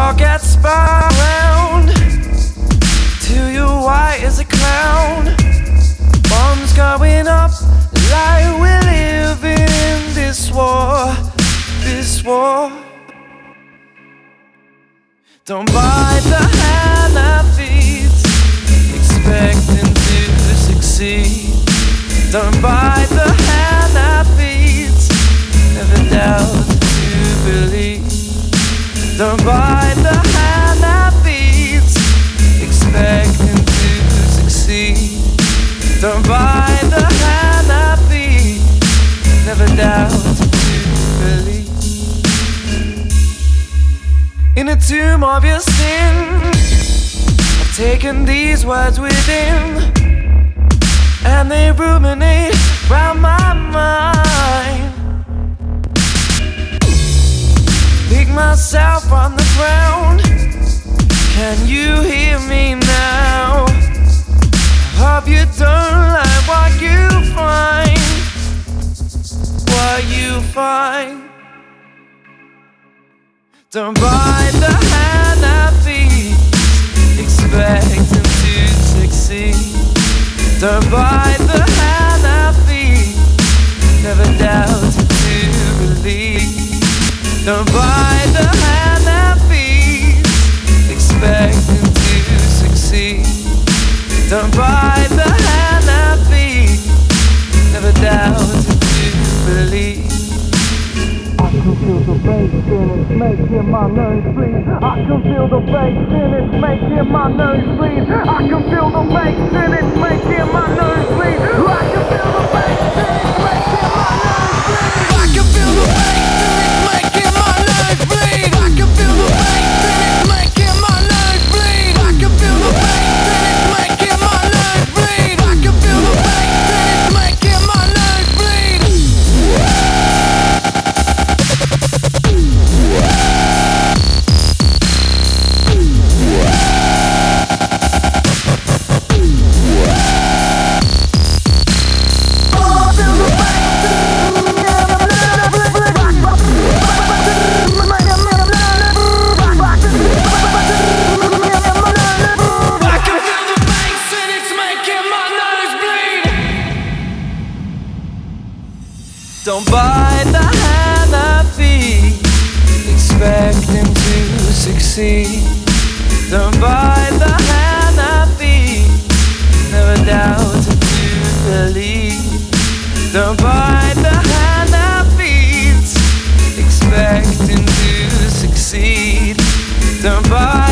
all gets spun around till you're white as a clown. Bombs going up like we're living in this war, this war. Don't bite the hand that feeds, expecting to succeed. Don't bite the hand that feeds, never doubt to believe. Don't bite the hand that feeds, expecting to succeed. Don't bite the hand that feeds, never doubt to believe. In the tomb of your sin, I've taken these words within, and they ruminate round my mind. Pick myself from the ground. Can you hear me now? I hope you don't like what you find, what you find. Don't bite the hand that feeds, expecting to succeed. Don't bite the hand that feeds, never doubt to believe. Don't bite the hand that feeds, expecting to succeed. Don't bite the hand that feeds, never doubt to believe. I can feel the bass and it's making my nose bleed. I can feel the bass and it's making my nose bleed. I can feel the bass and it's making my nose bleed. I can feel the bass and it's making my nose bleed. I can feel the bass and it's making my nose bleed. I can feel the bass and it's making my nose bleed. I can feel the bass and it's making my nose bleed. I can feel the bass and it's making my nose bleed. Don't bite the hand that feeds, expecting to succeed. Don't bite the hand that feeds, never doubt to believe. Don't bite the hand that feeds, expecting to succeed. Don't bite